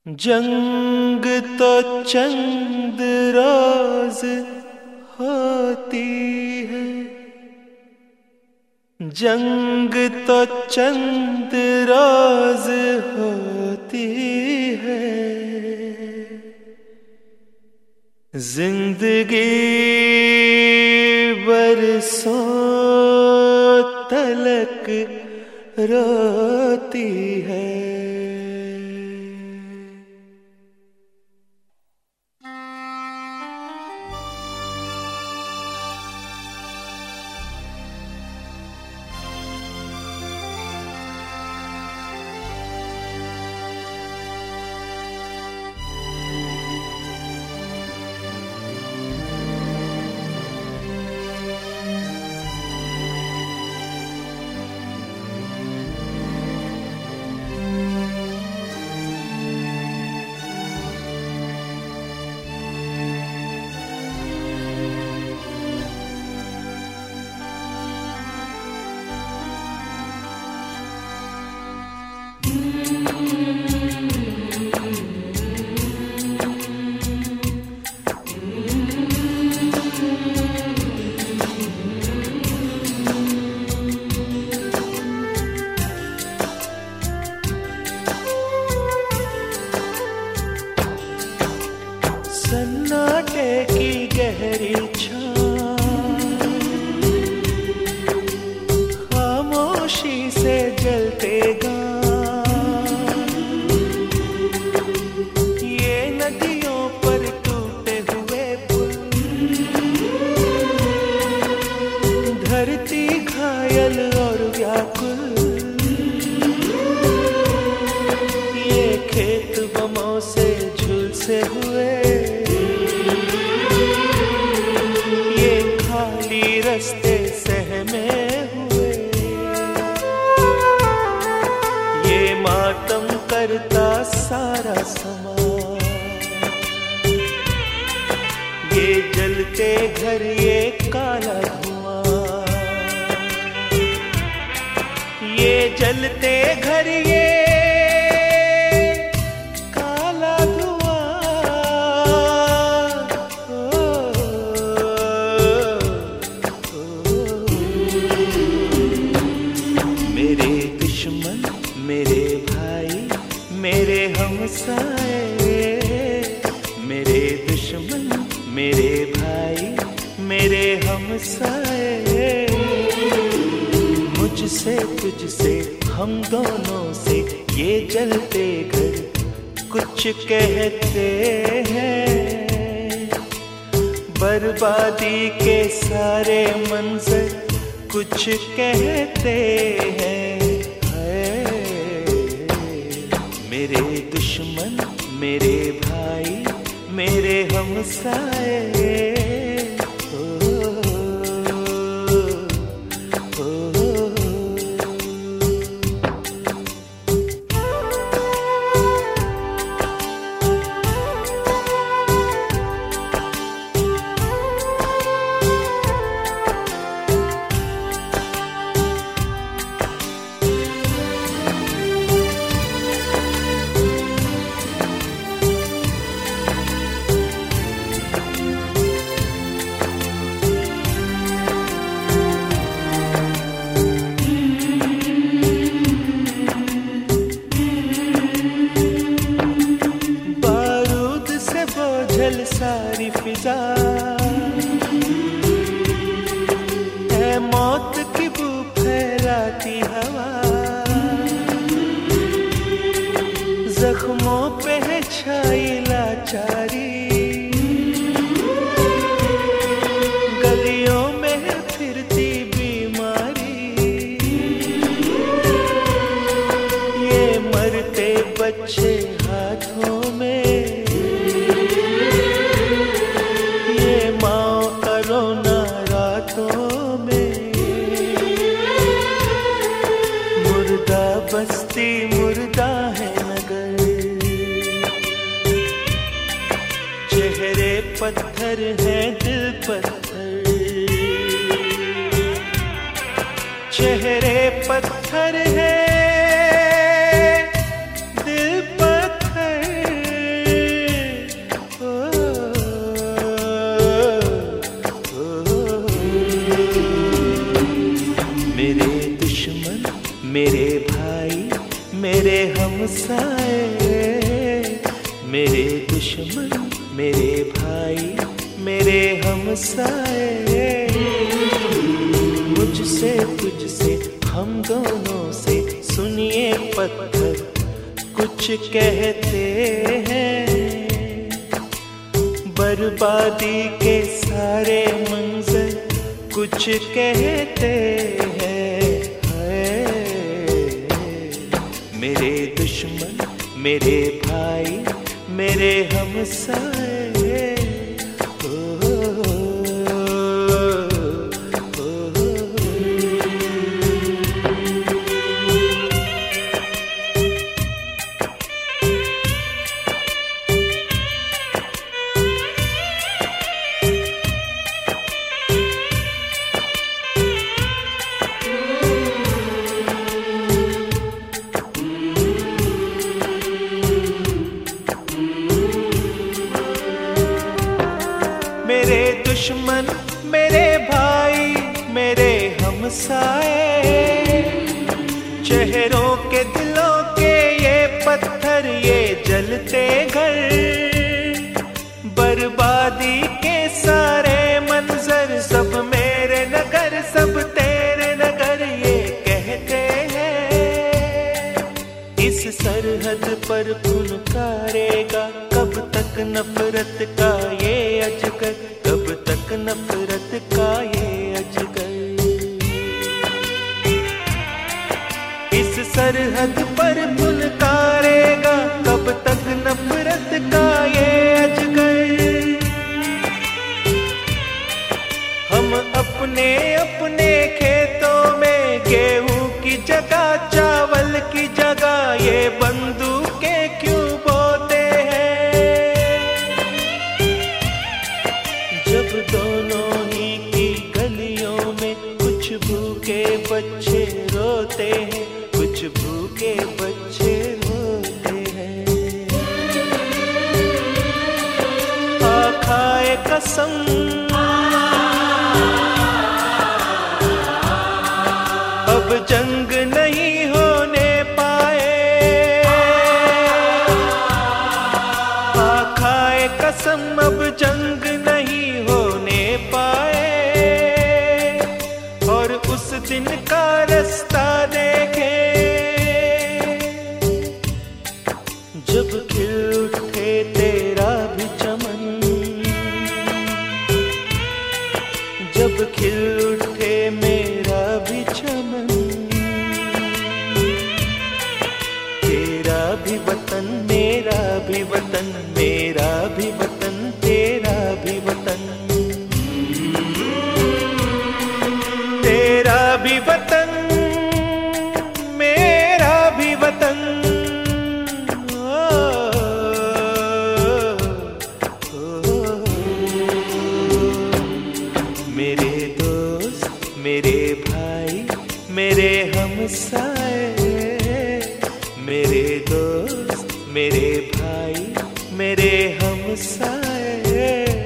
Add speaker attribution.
Speaker 1: जंग तो चंद रोज होती है, जंग तो चंद रोज होती है। जिंदगी बरसों तलक रोती है। सन्नाटे की गहरी छाँव खामोशी से जलते गाँव, ये नदियों पर टूटे हुए पुल, धरती घायल और व्याकुल, ये खेत बमों से झुलसे हुए, रस्ते सहमे हुए, ये मातम करता सारा समाज, ये जलते घर ये काला धुआं, ये जलते घर ये मेरे भाई मेरे हमसाए, मेरे दुश्मन मेरे भाई मेरे हमसाए, मुझसे तुझसे हम दोनों से ये जलते घर कुछ कहते हैं, बर्बादी के सारे मंजर कुछ कहते हैं। मेरे दुश्मन मेरे भाई मेरे हमसाए, सारी फिजा है मौत की बू फैलाती हवा, जख्मों पे है छाई लाचारी, गलियों में है फिरती बीमारी, ये मरते बच्चे हाथों में, बस्ती मुर्दा है नगर, चेहरे पत्थर है दिल पत्थर, चेहरे पत्थर है दिल पत्थर। हमसाए, मेरे दुश्मन मेरे भाई मेरे हमसाए। मुझसे तुझसे हम दोनों से सुनिए पत्थर कुछ कहते हैं, बर्बादी के सारे मंजर कुछ कहते हैं। मेरे दुश्मन मेरे भाई मेरे हमसाए। मेरे दुश्मन मेरे भाई मेरे हमसाए, चेहरों के दिलों के ये पत्थर ये जलते घर, बर्बादी के सारे मंजर सब मेरे नगर सब तेरे नगर ये कहते हैं। इस सरहद पर फुनकारेगा कब तक नफरत का ये अजगर, कब तक नफरत का ये अजगर। इस सरहद पर फुनकारेगा कब तक नफरत का ये अजगर। हम अपने अपने खेतों में गेहूं की जगह चावल की जगह ये बंदूकें क्यों बोते हैं। जब दोनों ही की गलियों में कुछ भूखे बच्चे रोते हैं, कुछ भूखे बच्चे रोते हैं। खाए कसम अब जंग नहीं होने पाए, खाए कसम अब जंग नहीं होने पाए। और उस दिन का रास्ता देखे जब खिल उठे तेरा भी चमन, जब खिल उठे मेरा भी चमन। तेरा भी वतन मेरा भी वतन, मेरा भी वतन तेरा भी वतन, तेरा भी वतन मेरा भी वतन। मेरे दोस्त मेरे भाई मेरे हमसाए, मेरे दोस्त मेरे भाई मेरे हमसाए।